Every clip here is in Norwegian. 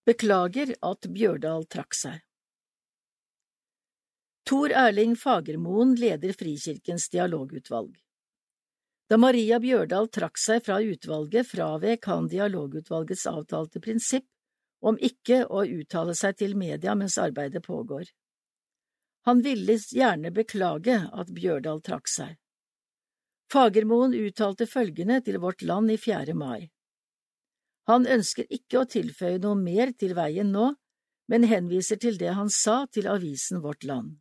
Beklager at Bjørdal trakk seg. Tor Erling Fagermoen leder Frikirkens dialogutvalg. Da Maria Bjørdal trakk seg fra utvalget, fravek han dialogutvalgets avtalte prinsipp om ikke å uttale seg til media mens arbeidet pågår. Han ville gjerne beklage at Bjørdal trakk seg. Fagermoen uttalte følgende til Vårt Land i 4. mai. Han ønsker ikke å tilføye noe mer til veien nå, men henviser til det han sa til avisen Vårt Land.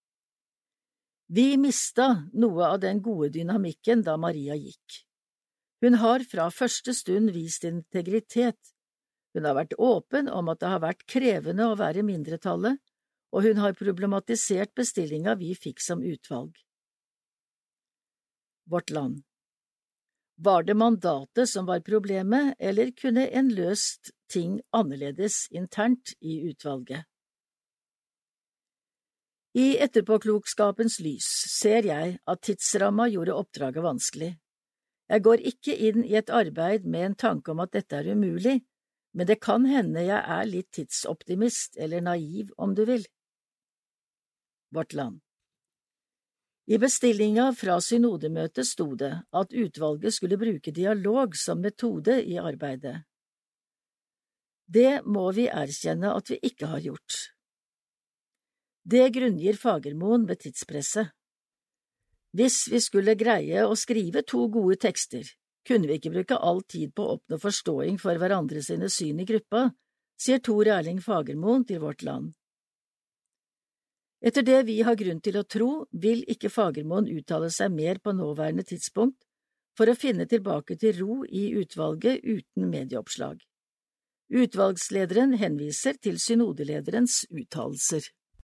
Vi mistet noe av den gode dynamikken da Maria gikk. Hun har fra første stund vist integritet. Hun har vært åpen om at det har vært krevende å være mindretallet, og hun har problematisert bestillinga vi fikk som utvalg. Vårt Land. Var det mandatet som var problemet, eller kunne en løst ting annerledes internt i utvalget? I etterpåklokskapens lys ser jeg at tidsramma gjorde oppdraget vanskelig. Jeg går ikke inn i et arbeid med en tanke om at dette er umulig, men det kan hende jeg er litt tidsoptimist eller naiv om du vil. Vårt Land. I bestillinga fra synodemøtet sto det at utvalget skulle bruke dialog som metode i arbeidet. Det må vi erkjenne at vi ikke har gjort. Det grunngir Fagermoen ved tidspresset. Hvis vi skulle greie å skrive 2 gode tekster, kunne vi ikke bruke all tid på å oppnå forståing for hverandre sine syn i gruppa, sier Tor Erling Fagermoen til Vårt Land. Etter det vi har grunn til å tro, vil ikke Fagermoen uttale seg mer på nåværende tidspunkt for å finne tilbake til ro i utvalget uten medieoppslag. Utvalgslederen henviser til synodelederens uttalelser.